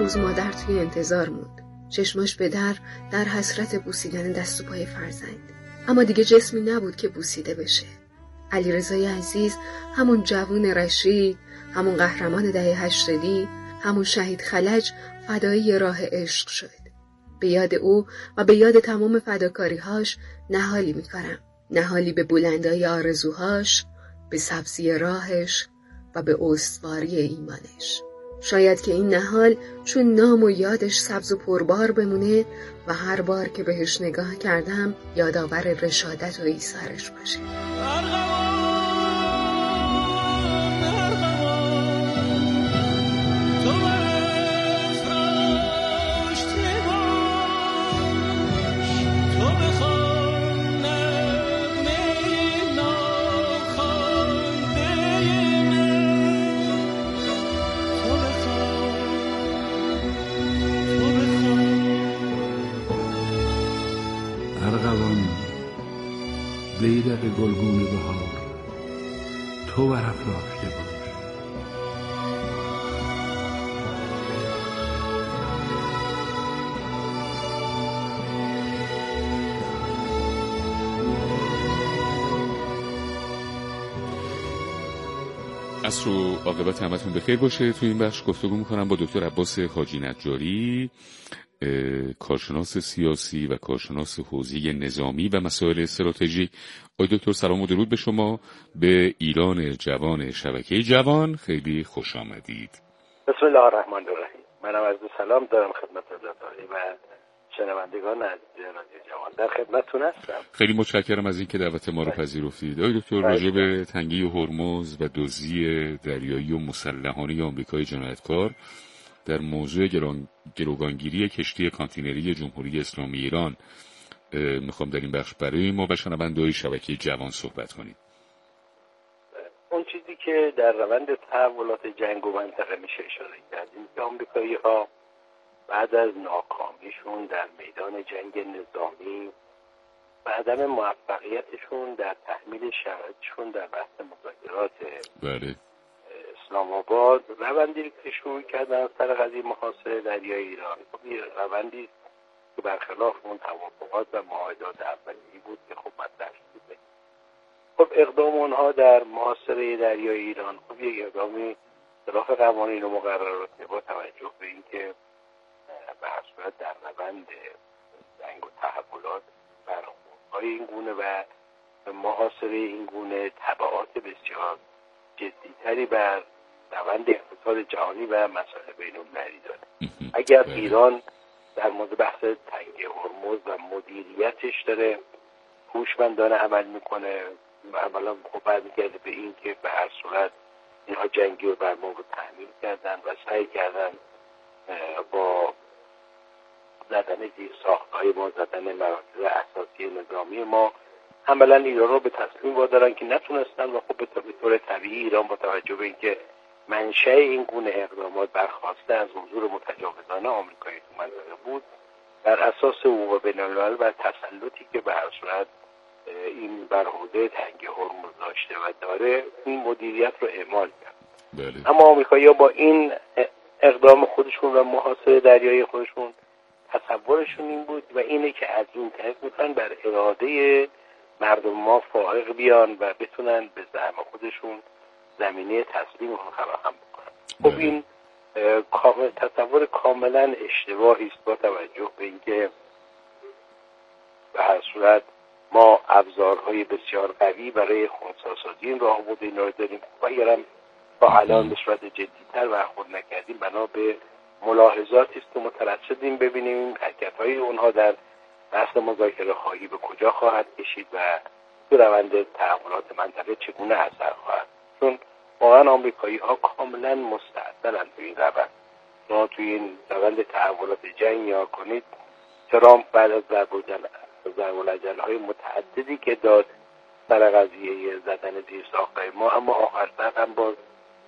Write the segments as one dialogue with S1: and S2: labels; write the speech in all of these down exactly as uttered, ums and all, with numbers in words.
S1: روز مادر توی انتظار موند. چشماش به در در حسرت بوسیدن دست و پای فرزند. اما دیگه جسمی نبود که بوسیده بشه. علیرضای عزیز همون جوون رشید، همون قهرمان دهه هشتادی، همون شهید خلج فدایی راه عشق شد. به یاد او و به یاد تمام فداکاری‌هاش نهالی می‌کنم. نهالی به بلندای آرزوهاش، به سبزی راهش و به استواری ایمانش. شاید که این نهال چون نام و یادش سبز و پربار بمونه و هر بار که بهش نگاه کردم یادآور رشادت و ایثارش باشه.
S2: بیدق گلگون بهار تو برافراشته باش.
S3: عصر و عاقبت همتون بخیر باشه. تو این بخش گفتگو میکنم با دکتر عباس حاجی نجاری، کارشناس سیاسی و کارشناس حوزه نظامی و مسائل استراتژیک. آقای دکتر سلام و درود به شما. به ایران جوان شبکه جوان خیلی خوش آمدید.
S4: بسم الله الرحمن الرحیم. منم عرض سلام دارم خدمت حضرت و شنوندگان از رادیو جوان. در خدمتتون هستم.
S3: خیلی متشکرم از اینکه دعوت ما رو پذیرفتید. آقای دکتر راجع به تنگه هرمز و دزدی دریایی و مسلحانه آمریکای جنایتکار در موضوع گروگانگیری کشتی کانتینری جمهوری اسلامی ایران میخوام در این بخش برای ما و شنونده‌های شبکه جوان صحبت کنیم.
S4: اون چیزی که در روند تحولات جنگ و منطقه میشه اشاره کرد این که آمریکایی‌ها بعد از ناکامیشون در میدان جنگ نظامی و عدم موفقیتشون در تحمیل شرایطشون در بحث مذاکرات
S3: بله
S4: اسلام آباد روندی که شروع کردن سر قضیه محاصره دریای ایران، خب این روندی که برخلاف اون توافقات و معاهدات اولیه‌ای بود که خب مطرح شده. خب اقدام اونها در محاصره دریای ایران خب یک اقدامی خلاف قوانین و مقررات با توجه به اینکه به هر صورت در روند جنگ و تحولات برخوردهای این گونه و محاصره این گونه تبعات بسیار جدیتری بر روند اقتصاد جهانی و مسائل بین‌المللی داره. اگر ایران در مورد بحث تنگه هرمز و مدیریتش داره هوشمندانه عمل میکنه و عملا خب برمیگرده به این که به هر صورت اینها جنگی و برمان رو تحمیل کردن و سعی کردن با زدن زیر ساختهای ما، زدن مراکز اساسی نظامی ما عملا ایران رو به تسلیم وادارن که نتونستن و خب به طور طبیعی ایران با توجه به اینکه منشأ این گونه اقدامات برخواسته از حضور متجاوزانه آمریکایی تو منطقه بود، بر اساس حقوق بین‌الملل و تسلطی که به هر صورت این بر حوزه تنگه هرمز داشته و داره این مدیریت رو اعمال کرد.
S3: بله.
S4: اما آمریکایی‌ها با این اقدام خودشون و محاصره دریایی خودشون تصورشون این بود و اینه که از این طریق میتونن بر اراده مردم ما فائق بیان و بتونن به زعم خودشون زمینه تسلیم رو فراهم بکنن. خب این تصور کاملا اشتباهی است با توجه به اینکه به هر صورت ما ابزارهای بسیار قوی برای خودسازی این راهبرد اینا رو داریم و اگرم تا الان به صورت جدی‌تر برخورد نکردیم بنا به ملاحظاتی است که مترصدیم ببینیم حرکت‌های اونها در بحث مذاکره خواهی به کجا خواهد کشید و تو روند تحولات منطقه چگونه اثر خواهد. چون واقعا آمریکایی‌ها کاملا مستعدن توی این روند. شما توی این روند تحولات جنگ یا کنید ترامپ بعد از ضرب العجل‌های متعددی که داد سر قضیه زدن زیر ساختای ما، اما آخر سر هم باز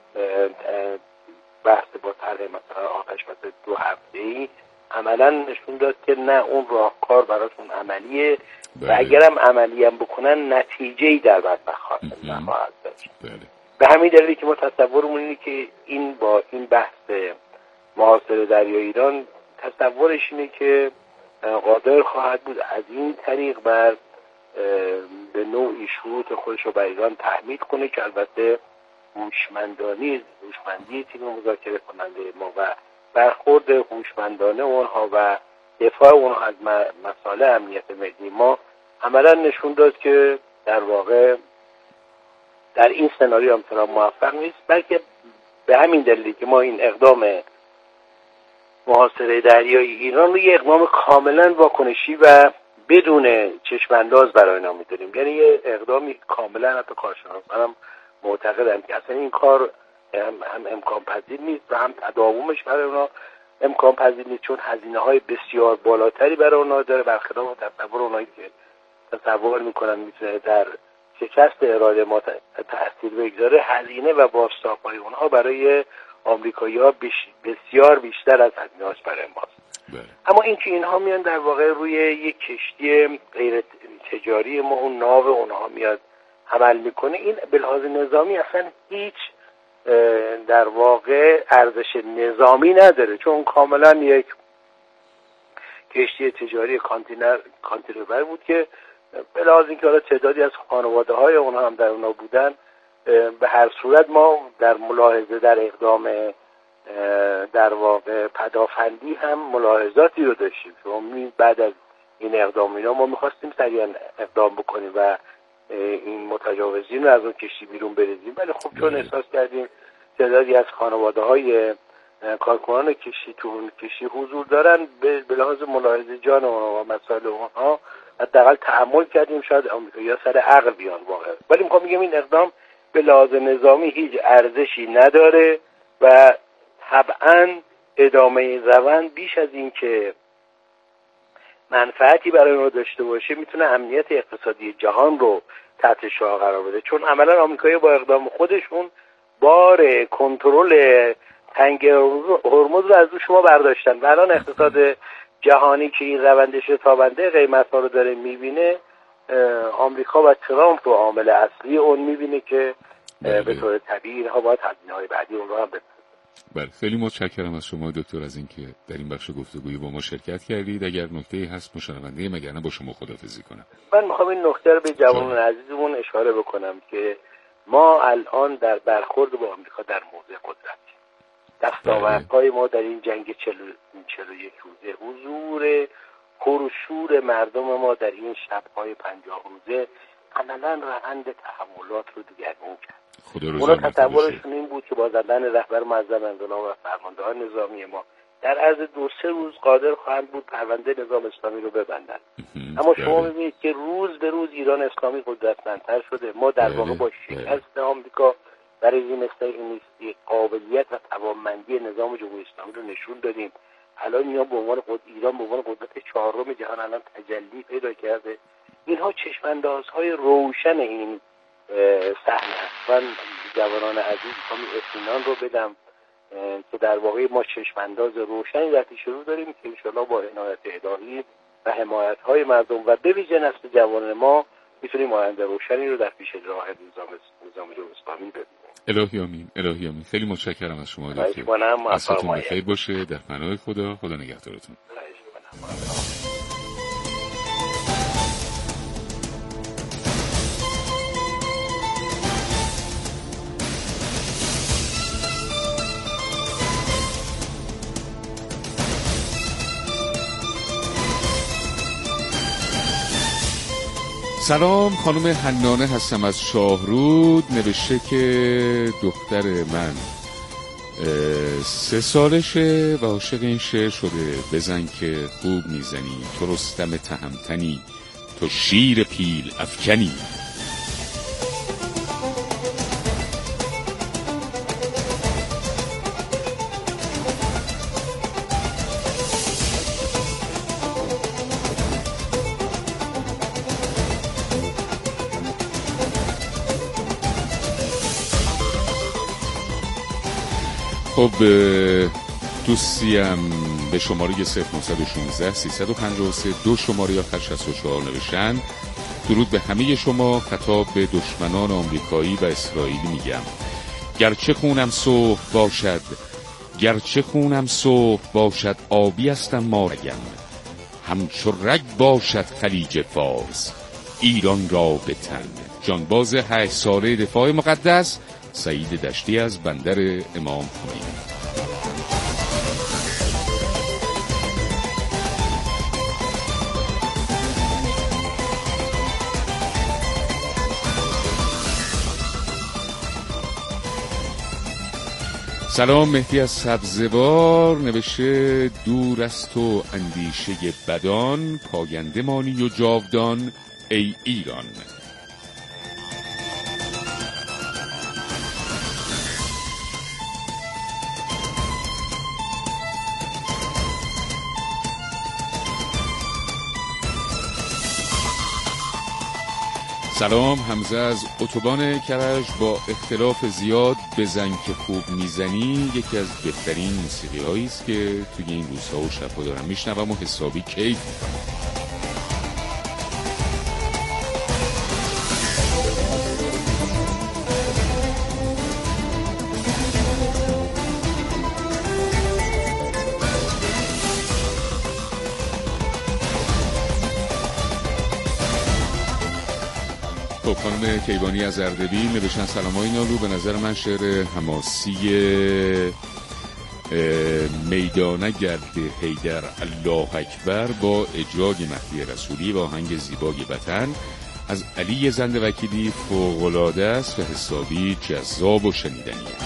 S4: بحث با طرح مثلا آتش بس دو هفته‌ای عملا نشون داد که نه اون راهکار براشون عملیه و اگرم عملی هم بکنن نتیجه‌ای در بعد نخواهد داشت. به همین دلیلی که ما تصورمون اینه که این با این بحث محاصره دریای ایران تصورش اینه که قادر خواهد بود از این طریق بر به نوعی شروط خودش رو بر ایران تحمیل کنه که البته هوشمندانی هوشمندی تیم مذاکره کننده ما و برخورد هوشمندانه اونها و دفاع اونها از مسائل امنیت ملی ما عملا نشون داد که در واقع در این سناریو هم ترامپ موفق نیست، بلکه به همین دلیلی که ما این اقدام محاصره دریایی ایران رو یه اقدام کاملا واکنشی و بدون چشمانداز برای نام می‌داریم. یعنی یه اقدامی کاملا حتی کارشناسان هم معتقدن که اصلا این کار هم, هم امکان پذیر نیست و هم تداومش برای اونا امکان پذیر نیست، چون هزینه‌های بسیار بالاتری برای اونا داره، برخلاف تصور اونایی که تصور میکنن میتونه در شکست اراده ما تأثیر بگذاره. هزینه و بازتاب‌های اونها برای آمریکایی‌ها بسیار بیشتر از هزینه‌هاش برای ماست. اما این که اینها میان در واقع روی یک کشتی غیر تجاری ما اون ناو اونها میاد عمل میکنه، این به لحاظ نظامی اصلا هیچ در واقع ارزش نظامی نداره، چون کاملا یک کشتی تجاری کانتینر کانتینر بود که به لحاظ اینکه حالا تعدادی از خانواده های اونها هم در اونها بودن، به هر صورت ما در ملاحظه در اقدام در واقع پدافندی هم ملاحظاتی رو داشتیم، چون بعد از این اقدام اینا ما میخواستیم سریعا اقدام بکنیم و این متجاوزین رو از اون کشتی بیرون بریزیم، ولی خب چون احساس کردیم تعدادی از خانواده های کارکنان کشتی تو اون کشتی حضور دارن، به لحاظ ملاحظه جان و مسائل اونها حداقل تحمل کردیم، شاید آمریکایی‌ها سر عقل بیان واقعا. ولی میخوام بگم این اقدام به لحاظ نظامی هیچ ارزشی نداره و طبعا ادامه این روند بیش از این که منفعتی برای ما داشته باشه میتونه امنیت اقتصادی جهان رو تحت شعار قرار بده، چون عملا آمریکایی با اقدام خودشون بار کنترل تنگ هرمز رو از شما برداشتن و الان اقتصاد جهانی که این روندش تابنده قیمت‌ها رو داره میبینه، آمریکا و ترامپ رو عامل اصلی اون میبینه که به طور طبیعی اینها باید هزینه‌های بعدی اون رو هم بده.
S3: بله، خیلی متشکرم از شما دکتر از اینکه در این بخش گفتگوی با ما شرکت کردید. اگر نکته‌ای هست مشنونده مگر نه با شما خداحافظی کنم.
S4: من میخوام این نکته رو به جوانان عزیزمون اشاره بکنم که ما الان در برخورد با آمریکا در موضع قدرت، دستاوردهای ما در این جنگ چهل و یک روزه، حضور پرشور مردم ما در این شب‌های پنجاه روزه عملاً روند تحولات رو دگرگون کرد. اونا تصورشون این بود که با زدن رهبر معظم انقلاب و فرماندهان نظامی ما در عرض دو سه روز قادر خواهند بود پرونده نظام اسلامی رو ببندن. اما شما می‌بینید که روز به روز ایران اسلامی قدرتمندتر شده. ما در واقع با شکست آمریکا برای این استقلالیستی قابلیت و توانمندی نظام جمهوری اسلامی رو نشون دادیم. الان اینا به عنوان قدرت ایران به عنوان قدرت چهارم جهان الان تجلی پیدا کرده. اینها چشم‌اندازهای روشن این صحنه است. من جوانان عزیز می‌خوام اطمینان رو بدم که در واقع ما چشم‌انداز روشنی در پیش رو داریم که انشالله با عنایت الهی و حمایت‌های مردم و به ویژه نسل جوان ما میتونیم آینده روشنی رو در پیش راه نظام نظام جمهوری اسلامی ببینیم.
S3: الهی آمین، الهی آمین. خیلی متشکرم از شما دکتر. عصرتون بخیر باشه، در پناه خدا. خدا نگهدارتون. سلام، خانم حنانه هستم از شاهرود. نوشته که دختر من سه سالشه و عاشق این شعر شده: بزن که خوب میزنی، تو رستم تهمتنی، تو شیر پیل افکنی. خب دوستیم به شماره صفر نه یک شش سه پنج سه دو شماره آخر شصت و چهار نوشتن: درود به همه شما، خطاب به دشمنان آمریکایی و اسرائیلی میگم: گرچه خونم سرخ باشد گرچه خونم صبح باشد آبی استم ما رگم، همچو رگ باشد خلیج فارس ایران را به تن. جانباز هشت ساله دفاع مقدس سعید دشتی از بندر امام خمینی. سلام، مهدی از سبزوار نوشته دور از تو اندیشه بدان، پاینده مانی و جاودان ای ایران. سلام، حمزه از اتوبان کرج. با اختلاف زیاد بزن که خوب میزنی یکی از بهترین موسیقی هایی است که توی این روزها و شبها دارم میشنوم و حسابی کیف میکنم. خب، خانم کیوانی از اردبیل نوشتن سلامای نالو، به نظر من شعر حماسی میدانه گرد حیدر الله اکبر با اجرای مهدی رسولی و آهنگ زیبای وطن از علی زند وکیلی فوق‌العاده است و حسابی جذاب و شنیدنیه.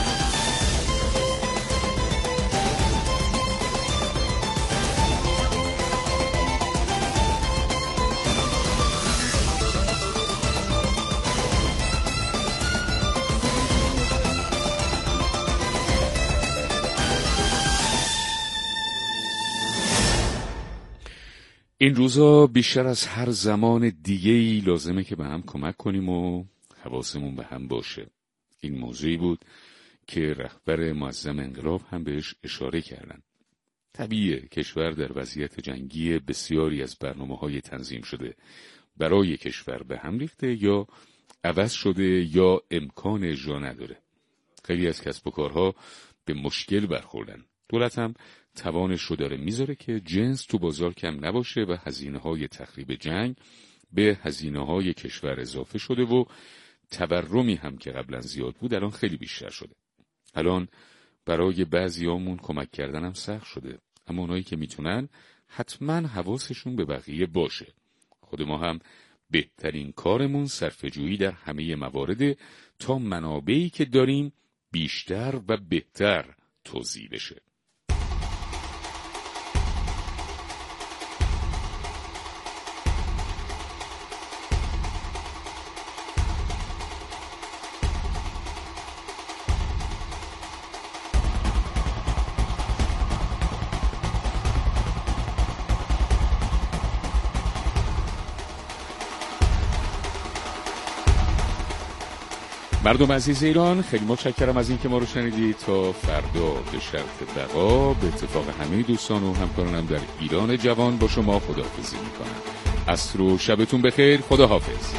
S3: این روزا بیشتر از هر زمان دیگه‌ای لازمه که به هم کمک کنیم و حواسمون به هم باشه. این موضوعی بود که رهبر معظم انقلاب هم بهش اشاره کردن. طبیعیه کشور در وضعیت جنگی، بسیاری از برنامه‌های تنظیم شده برای کشور به هم ریخته یا عوض شده یا امکان اجرا نداره. خیلی از کسب و کارها به مشکل برخوردن. دولت هم توانش رو داره میذاره که جنس تو بازار کم نباشه و هزینه‌های تخریب جنگ به هزینه‌های کشور اضافه شده و تورمی هم که قبلا زیاد بود الان خیلی بیشتر شده. الان برای بعضیامون کمک کردن هم سخت شده، اما اونایی که میتونن حتما حواسشون به بقیه باشه. خود ما هم بهترین کارمون صرفه‌جویی در همه موارد تا منابعی که داریم بیشتر و بهتر توزیع بشه. مردم عزیز ایران، خیلی متشکرم از این که ما رو شنیدید. تا فردا به شرط بقا به اتفاق همه دوستان و همکارانم در ایران جوان با شما خداحافظی میکنم. عصر و شبتون بخیر. خداحافظ.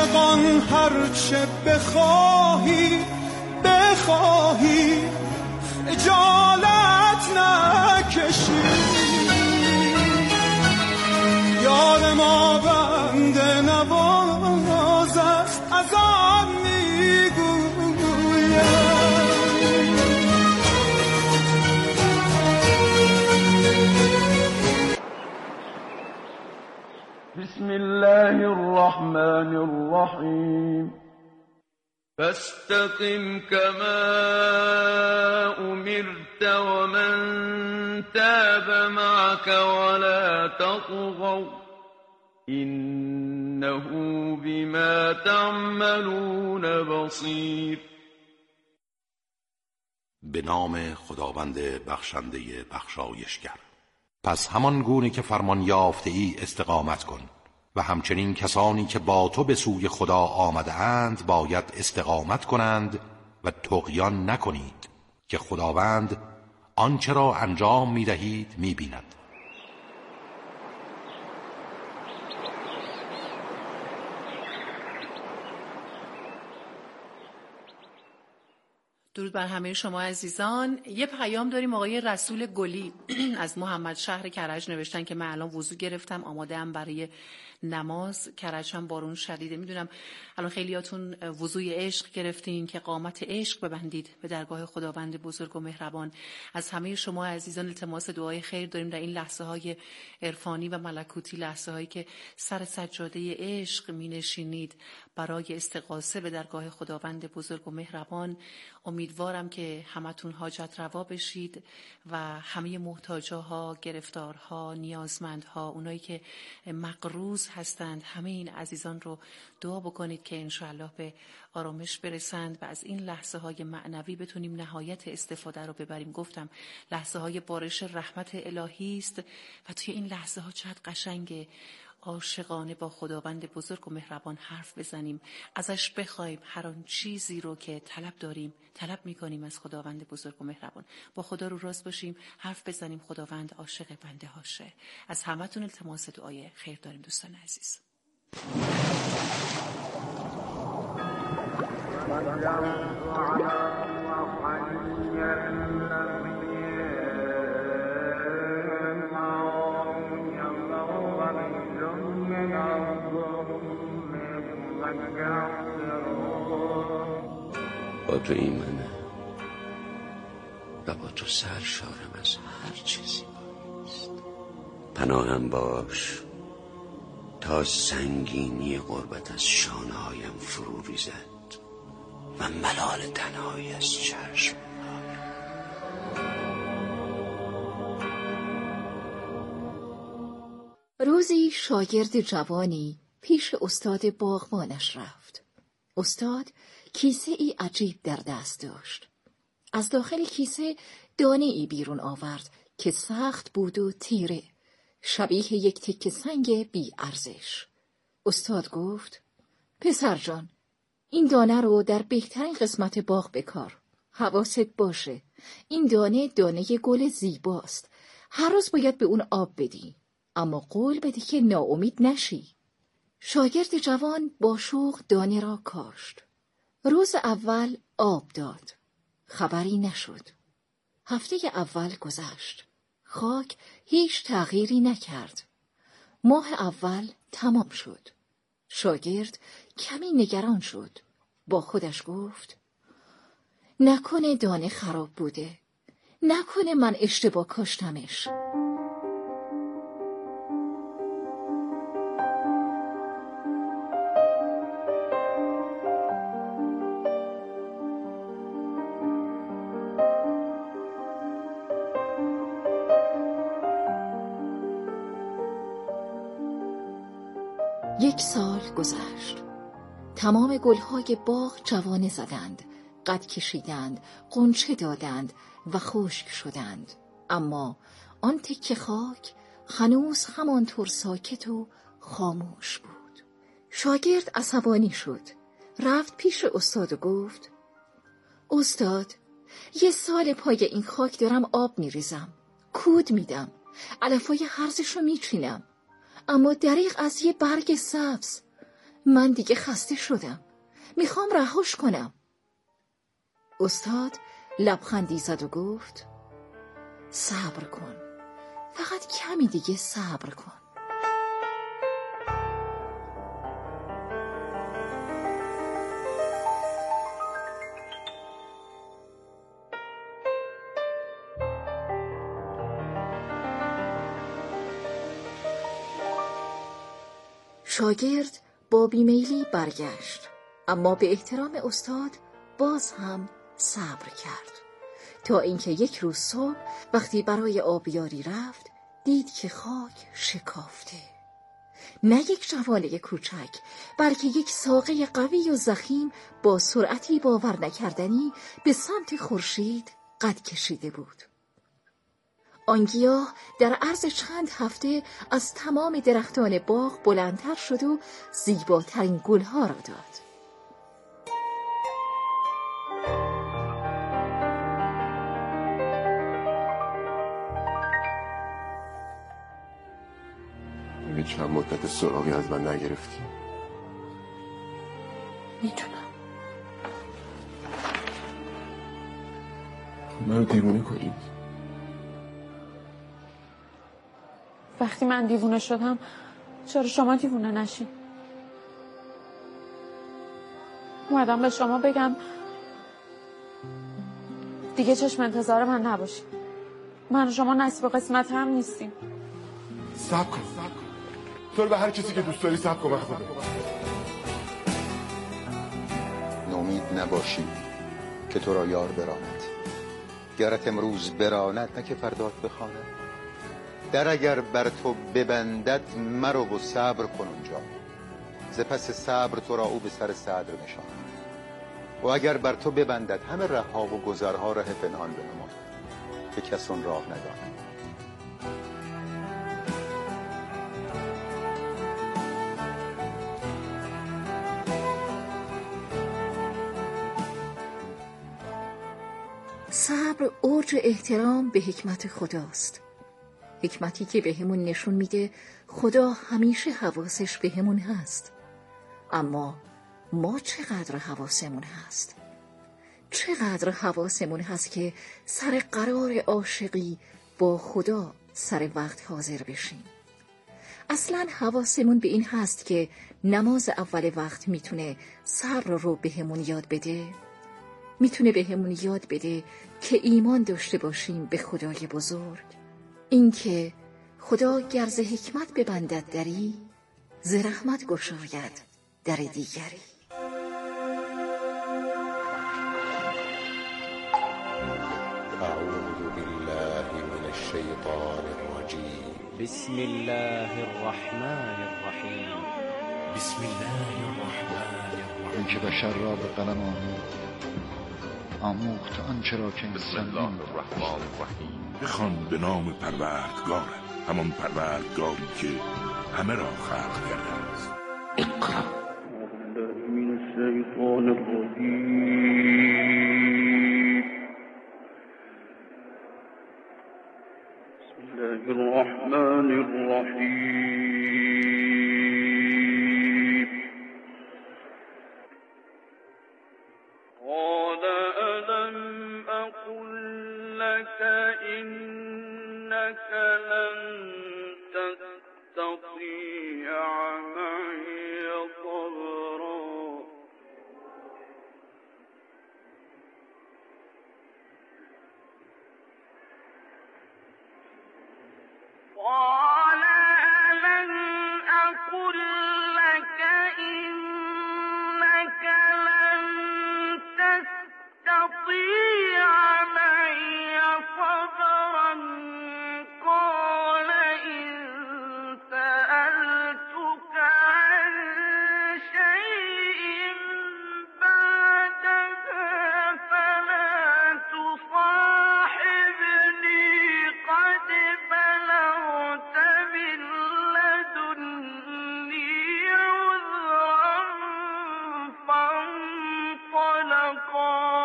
S5: عاشقان هرچه بخواهی بخواهی خجالت نکشی. یار ما بنده نواز است از آن میگویم.
S6: بسم الله الرحمن الرحیم. فاستقم كما أمرت ومن تاب معك ولا تطغوا إنه بما تعملون بصير.
S7: به نام خداوند بخشنده بخشایشگر. پس همان گونه که فرمان یافته ای استقامت کن و همچنین کسانی که با تو به سوی خدا آمده اند باید استقامت کنند و طغیان نکنید که خداوند آنچه را انجام می دهید می بیند.
S8: درود بر همه شما عزیزان. یه پیام داریم آقای رسول گلی از محمد شهر کرج نوشتن که من الان وضو گرفتم آماده ام برای نماز. کرج هم بارون شدیده. میدونم الان خیلیاتون وضوی عشق گرفتین که قامت عشق ببندید به درگاه خداوند بزرگ و مهربان. از همه شما عزیزان التماس دعای خیر داریم در این لحظه های عرفانی و ملکوتی، لحظه هایی که سر سجاده عشق می نشینید برای استغاثه به درگاه خداوند بزرگ و مهربان. امیدوارم که همتون حاجت روا بشید و همه محتاجاها، گرفتارها، نیازمندها، اونایی که مقروض هستند، همه این عزیزان رو دعا بکنید که انشاءالله به آرامش برسند و از این لحظه های معنوی بتونیم نهایت استفاده رو ببریم. گفتم لحظه های بارش رحمت الهی است و توی این لحظه ها چقدر قشنگه عاشقانه با خداوند بزرگ و مهربان حرف بزنیم، ازش بخوایم هر آن چیزی رو که طلب داریم طلب میکنیم از خداوند بزرگ و مهربان. با خدا رو راست باشیم، حرف بزنیم، خداوند عاشق بنده هاشه. از همتون التماس دعای خیر داریم دوستان عزیز.
S9: با تو ایمنه و با تو سرشارم از هر چیزی بایست. پناهم باش تا سنگینی غربت از شانه هایم فرو ریزد و ملال تنهایی از چشم.
S10: روزی شاگرد جوانی پیش استاد باغبانش رفت. استاد کیسه ای عجیب در دست داشت. از داخل کیسه دانه ای بیرون آورد که سخت بود و تیره، شبیه یک تکه سنگ بی ارزش. استاد گفت: پسر جان، این دانه رو در بهترین قسمت باغ بکار. حواست باشه، این دانه دانه گل زیباست. هر روز باید به اون آب بدی، اما قول بدی که ناامید نشی. شاگرد جوان با شوق دانه را کاشت. روز اول آب داد، خبری نشد. هفته اول گذشت، خاک هیچ تغییری نکرد. ماه اول تمام شد. شاگرد کمی نگران شد. با خودش گفت: نکنه دانه خراب بوده، نکنه من اشتباه کاشتمش. یک سال گذشت. تمام گلهای باغ جوانه زدند، قد کشیدند، غنچه دادند و خشک شدند. اما آن تکه خاک هنوز همانطور ساکت و خاموش بود. شاگرد عصبانی شد. رفت پیش استاد و گفت: استاد، یه سال پای این خاک دارم آب میریزم، کود میدم، علفای هرزش رو میچینم، اما دریغ از یه برگ سبز من دیگه خسته شدم. میخوام رهاش کنم. استاد لبخندی زد و گفت صبر کن. فقط کمی دیگه صبر کن. شاگرد با بیمیلی برگشت، اما به احترام استاد باز هم صبر کرد تا اینکه یک روز صبح وقتی برای آبیاری رفت دید که خاک شکافته. نه یک جوانه کوچک بلکه یک ساقه قوی و ضخیم با سرعتی باور نکردنی به سمت خورشید قد کشیده بود. آن گیاه در عرض چند هفته از تمام درختان باغ بلندتر شد و زیباترین گلها را داد.
S11: یه چند مدت سراغی از من نگرفتی؟
S10: میتونم.
S11: منو دیوونه کنی؟
S12: وقتی من دیوونه شدم چرا شما دیوونه نشین؟ اومدم به شما بگم دیگه چشم انتظار من نباشی. من و شما نصیب و قسمت هم نیستیم.
S11: صبر کن تو رو به هر کسی که دوست داری صبر کن. خدا
S13: نومید نباشی که تو را یار براند. گرت امروز براند نه که فردات بخواند. در اگر بر تو ببندد مرو و صبر کن اونجا. ز پس صبر تو را او به سر صدر نشاند. و اگر بر تو ببندد همه رهها و گذرها ره پنهان بنمای که کس اون راه نداند.
S10: صبر اوج احترام به حکمت خداست. حکمتی که به همون نشون میده خدا همیشه حواسش به همون هست. اما ما چقدر حواسمون هست؟ چقدر حواسمون هست که سر قرار عاشقی با خدا سر وقت حاضر بشیم؟ اصلا حواسمون به این هست که نماز اول وقت میتونه صبر رو به همون یاد بده؟ میتونه به همون یاد بده که ایمان داشته باشیم به خدای بزرگ؟ این که خدا گر ز حکمت ببندد دری، ز رحمت گشاید در دیگری.
S13: اعوذ بالله من الشیطان الرجیم.
S14: بسم الله الرحمن الرحیم.
S15: بسم الله الرحمن الرحیم.
S16: این که بشر را به قلم آموخت آموخت آنچه را که
S2: بسم الله الرحمن الرحیم. بخوان به نام پروردگارت، همان پروردگاری که همه را خلق کرده است. اقرأ.
S6: من الشیطان الرجیم. بسم الله الرحمن الرحیم. قال ألم أقل لك إنك لن تستطيع معي صبرا. قال ألم أقل لك إنك لن تستطيع معي صبرا. قال إن سألتك عن شيء بعدها فلا تصاحبني قد بلغت من لدني عذرا. فانطلقا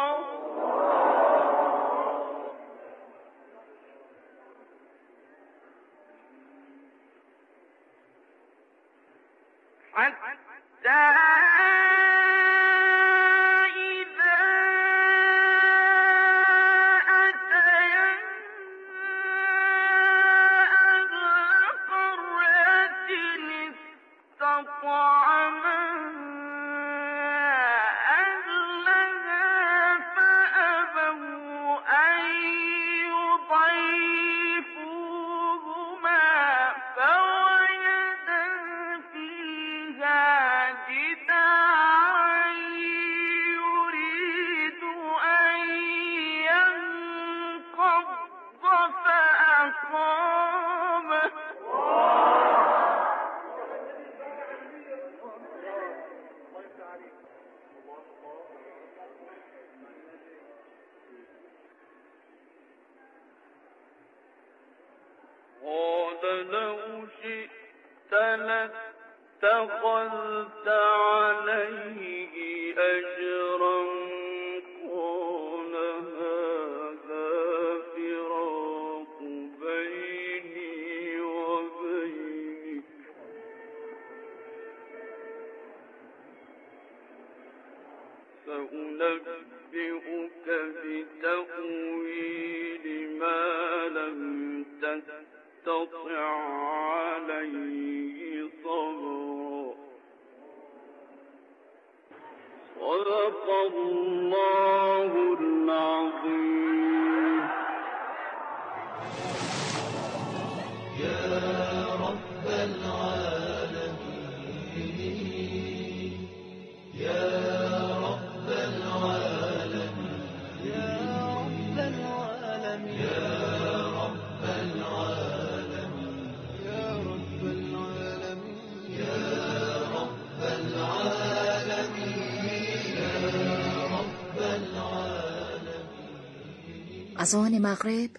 S6: حتى اتخذت عليه أجرا قال هذا فراق بيني وبينك سأنبئك بتأويل ما لم تستطع عليه صبرا صدق الله العظيم.
S5: يا رب العالمين يا رب العالمين يا رب العالمين يا رب العالمين يا رب العالمين يا رب العالمين يا رب العالمين.
S10: از آن مغرب